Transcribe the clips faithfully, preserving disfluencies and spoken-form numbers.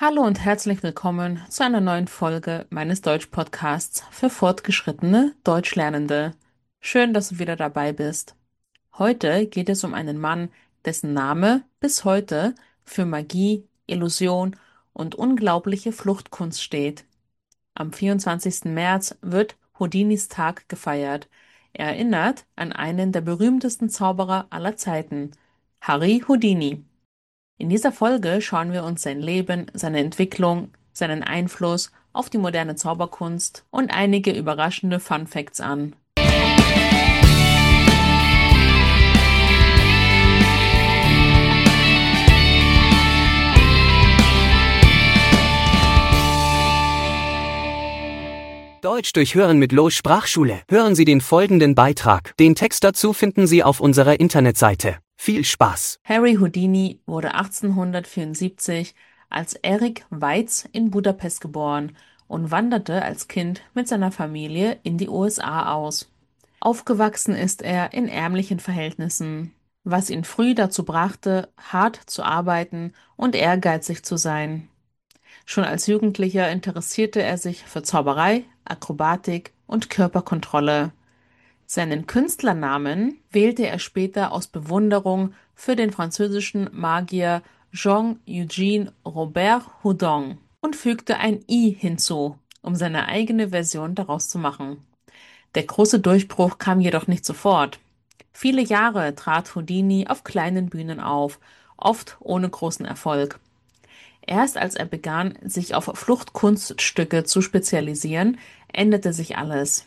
Hallo und herzlich willkommen zu einer neuen Folge meines Deutsch-Podcasts für fortgeschrittene Deutschlernende. Schön, dass du wieder dabei bist. Heute geht es um einen Mann, dessen Name bis heute für Magie, Illusion und unglaubliche Fluchtkunst steht. Am vierundzwanzigsten März wird Houdinis Tag gefeiert. Er erinnert an einen der berühmtesten Zauberer aller Zeiten, Harry Houdini. In dieser Folge schauen wir uns sein Leben, seine Entwicklung, seinen Einfluss auf die moderne Zauberkunst und einige überraschende Fun Facts an. Deutsch durch Hören mit Lo Sprachschule. Hören Sie den folgenden Beitrag. Den Text dazu finden Sie auf unserer Internetseite. Viel Spaß! Harry Houdini wurde achtzehnhundertvierundsiebzig als Erik Weitz in Budapest geboren und wanderte als Kind mit seiner Familie in die U S A aus. Aufgewachsen ist er in ärmlichen Verhältnissen, was ihn früh dazu brachte, hart zu arbeiten und ehrgeizig zu sein. Schon als Jugendlicher interessierte er sich für Zauberei, Akrobatik und Körperkontrolle. Seinen Künstlernamen wählte er später aus Bewunderung für den französischen Magier Jean-Eugène Robert Houdon und fügte ein I hinzu, um seine eigene Version daraus zu machen. Der große Durchbruch kam jedoch nicht sofort. Viele Jahre trat Houdini auf kleinen Bühnen auf, oft ohne großen Erfolg. Erst als er begann, sich auf Fluchtkunststücke zu spezialisieren, änderte sich alles.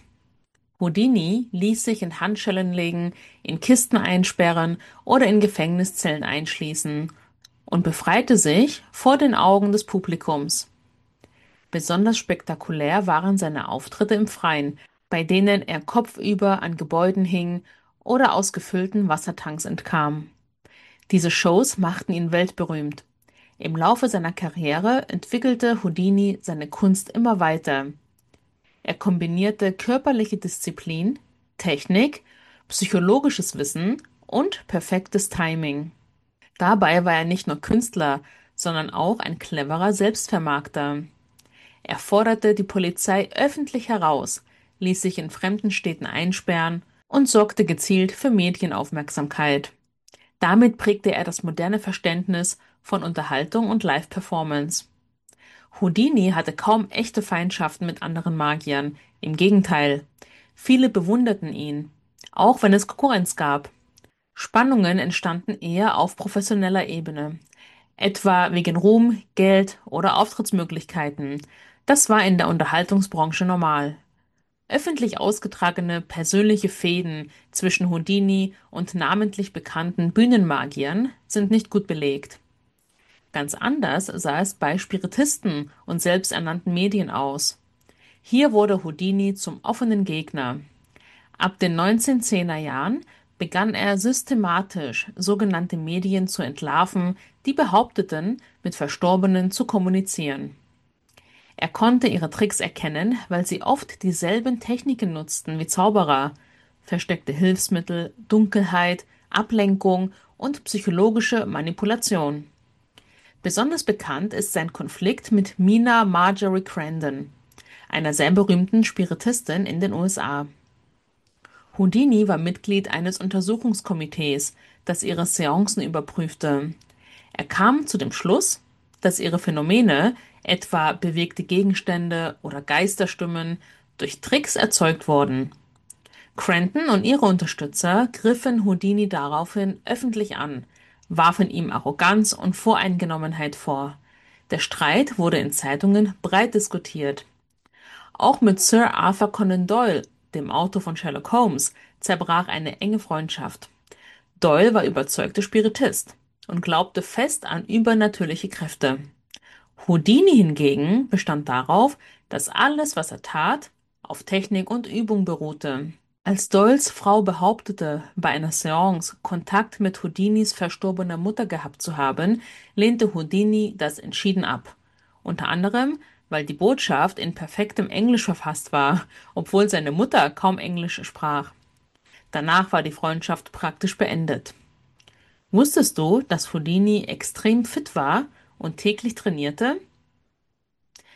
Houdini ließ sich in Handschellen legen, in Kisten einsperren oder in Gefängniszellen einschließen und befreite sich vor den Augen des Publikums. Besonders spektakulär waren seine Auftritte im Freien, bei denen er kopfüber an Gebäuden hing oder aus gefüllten Wassertanks entkam. Diese Shows machten ihn weltberühmt. Im Laufe seiner Karriere entwickelte Houdini seine Kunst immer weiter. Er kombinierte körperliche Disziplin, Technik, psychologisches Wissen und perfektes Timing. Dabei war er nicht nur Künstler, sondern auch ein cleverer Selbstvermarkter. Er forderte die Polizei öffentlich heraus, ließ sich in fremden Städten einsperren und sorgte gezielt für Medienaufmerksamkeit. Damit prägte er das moderne Verständnis von Unterhaltung und Live-Performance. Houdini hatte kaum echte Feindschaften mit anderen Magiern. Im Gegenteil, viele bewunderten ihn, auch wenn es Konkurrenz gab. Spannungen entstanden eher auf professioneller Ebene, etwa wegen Ruhm, Geld oder Auftrittsmöglichkeiten. Das war in der Unterhaltungsbranche normal. Öffentlich ausgetragene persönliche Fehden zwischen Houdini und namentlich bekannten Bühnenmagiern sind nicht gut belegt. Ganz anders sah es bei Spiritisten und selbsternannten Medien aus. Hier wurde Houdini zum offenen Gegner. Ab den neunzehnhundertzehner Jahren begann er systematisch sogenannte Medien zu entlarven, die behaupteten, mit Verstorbenen zu kommunizieren. Er konnte ihre Tricks erkennen, weil sie oft dieselben Techniken nutzten wie Zauberer: versteckte Hilfsmittel, Dunkelheit, Ablenkung und psychologische Manipulation. Besonders bekannt ist sein Konflikt mit Mina Marjorie Crandon, einer sehr berühmten Spiritistin in den U S A. Houdini war Mitglied eines Untersuchungskomitees, das ihre Seancen überprüfte. Er kam zu dem Schluss, dass ihre Phänomene, etwa bewegte Gegenstände oder Geisterstimmen, durch Tricks erzeugt wurden. Crandon und ihre Unterstützer griffen Houdini daraufhin öffentlich an, warfen ihm Arroganz und Voreingenommenheit vor. Der Streit wurde in Zeitungen breit diskutiert. Auch mit Sir Arthur Conan Doyle, dem Autor von Sherlock Holmes, zerbrach eine enge Freundschaft. Doyle war überzeugter Spiritist und glaubte fest an übernatürliche Kräfte. Houdini hingegen bestand darauf, dass alles, was er tat, auf Technik und Übung beruhte. Als Doyles Frau behauptete, bei einer Seance Kontakt mit Houdinis verstorbener Mutter gehabt zu haben, lehnte Houdini das entschieden ab. Unter anderem, weil die Botschaft in perfektem Englisch verfasst war, obwohl seine Mutter kaum Englisch sprach. Danach war die Freundschaft praktisch beendet. Wusstest du, dass Houdini extrem fit war und täglich trainierte?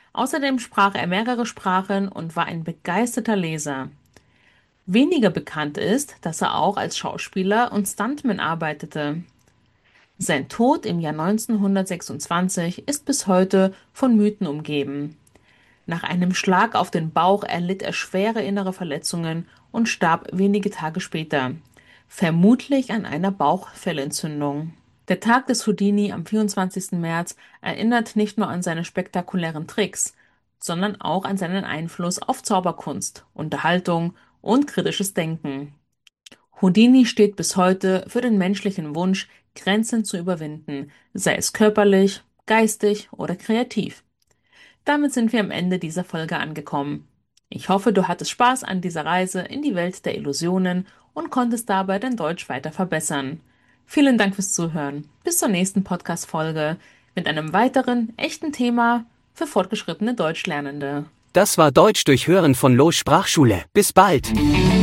Außerdem sprach er mehrere Sprachen und war ein begeisterter Leser. Weniger bekannt ist, dass er auch als Schauspieler und Stuntman arbeitete. Sein Tod im Jahr neunzehnhundertsechsundzwanzig ist bis heute von Mythen umgeben. Nach einem Schlag auf den Bauch erlitt er schwere innere Verletzungen und starb wenige Tage später, vermutlich an einer Bauchfellentzündung. Der Tag des Houdini am vierundzwanzigsten März erinnert nicht nur an seine spektakulären Tricks, sondern auch an seinen Einfluss auf Zauberkunst, Unterhaltung und kritisches Denken. Houdini steht bis heute für den menschlichen Wunsch, Grenzen zu überwinden, sei es körperlich, geistig oder kreativ. Damit sind wir am Ende dieser Folge angekommen. Ich hoffe, du hattest Spaß an dieser Reise in die Welt der Illusionen und konntest dabei dein Deutsch weiter verbessern. Vielen Dank fürs Zuhören. Bis zur nächsten Podcast-Folge mit einem weiteren echten Thema für fortgeschrittene Deutschlernende. Das war Deutsch durch Hören von Los Sprachschule. Bis bald!